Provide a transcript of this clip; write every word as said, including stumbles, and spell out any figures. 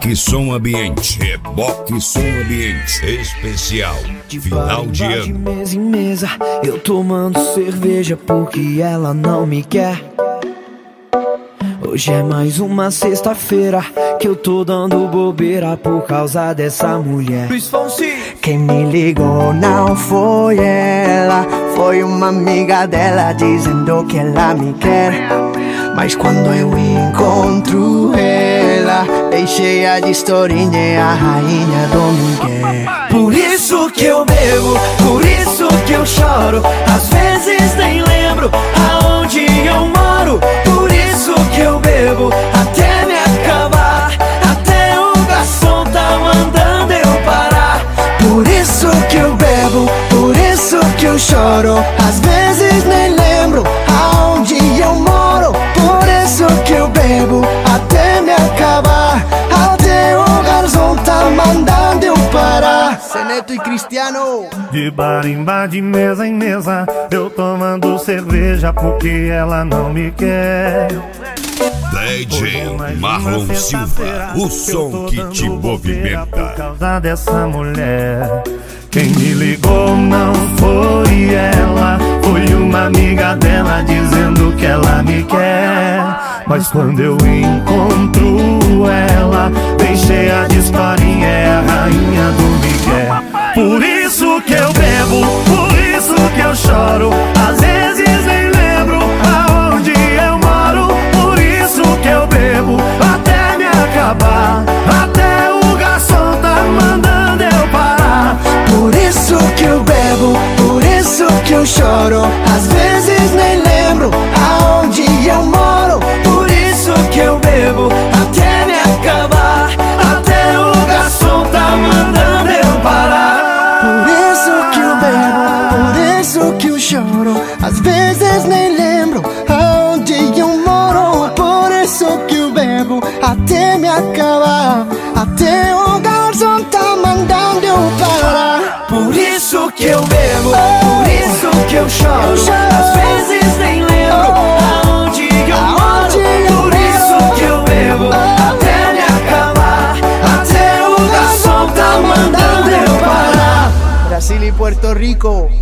Reboque Som Ambiente. Reboque Som Ambiente. Especial. De Final de bar em bar, ano. de mesa em mesa, eu tomando cerveja porque ela não me quer. Hoje é mais uma sexta-feira que eu tô dando bobeira por causa dessa mulher. Luiz Fonsi. Quem me ligou não foi ela, foi uma amiga dela dizendo que ela me quer. Mas quando eu encontro ela, bem cheia de historinha, é a rainha do Miguel. Por isso que eu bebo, por isso que eu choro, às vezes nem lembro aonde eu moro. Por isso que eu bebo até me acabar, até o garçom tá mandando eu parar. Por isso que eu bebo, por isso que eu choro, às vezes nem lembro aonde eu moro. Por isso que eu bebo até me acabar, até o garçom tá mandando eu parar. Seneto e Cristiano. De bar em bar, de mesa em mesa, eu tomando cerveja porque ela não me quer. D J Marlon Silva, o som que te movimenta. Por causa dessa mulher. Quem me ligou não foi ela, foi uma amiga dela dizendo que ela me quer. Mas quando eu encontro ela, bem cheia de historinha, é a rainha do Miguel. Por isso que eu bebo, por isso que eu choro, às vezes nem lembro aonde eu moro. Por isso que eu bebo até me acabar, até o garçom tá mandando eu parar. Por isso que eu bebo, por isso que eu choro, às vezes nem lembro aonde eu moro. Por isso que eu bebo até me acabar, até o garçom tá mandando eu parar. Por isso que eu bebo, por isso que eu choro, às vezes nem lembro aonde eu moro. Por isso que eu bebo até me acabar, até o garçom tá mandando eu parar. Por isso que eu bebo, por isso que eu choro, às vezes nem lembro aonde eu moro. Por isso que eu bebo até me acabar, até o garçom tá mandando eu parar. Brasil y Puerto Rico.